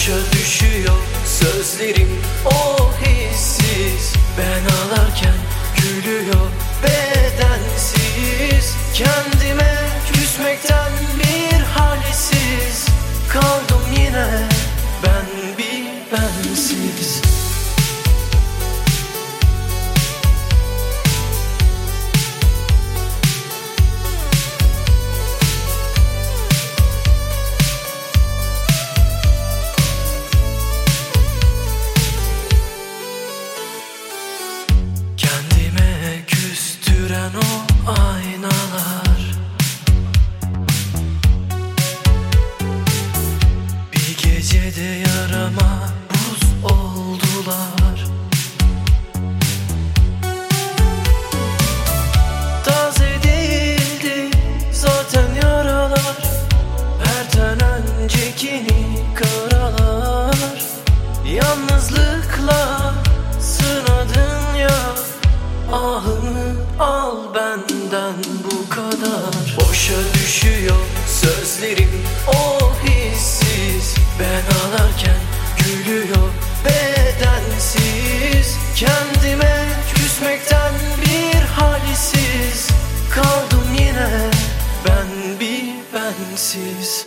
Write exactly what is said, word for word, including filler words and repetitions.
Boşa düşüyor sözlerim o hissiz. Ben ağlarken gülüyor bedensiz. Kendime küsmekten bir halsiz kaldım yine ben bir bensiz. Kendime küstüren o aynalar bir gecede yarama buz oldular. Taze değildi zaten yaralar, herden öncekini karalar. Yalnızlıkla sınadın ya, ahını al benden bu kadar. Boşa düşüyor sözlerim o hissiz. Ben ağlarken gülüyor bedensiz. Kendime küsmekten bir halsiz kaldım yine ben bir bensiz.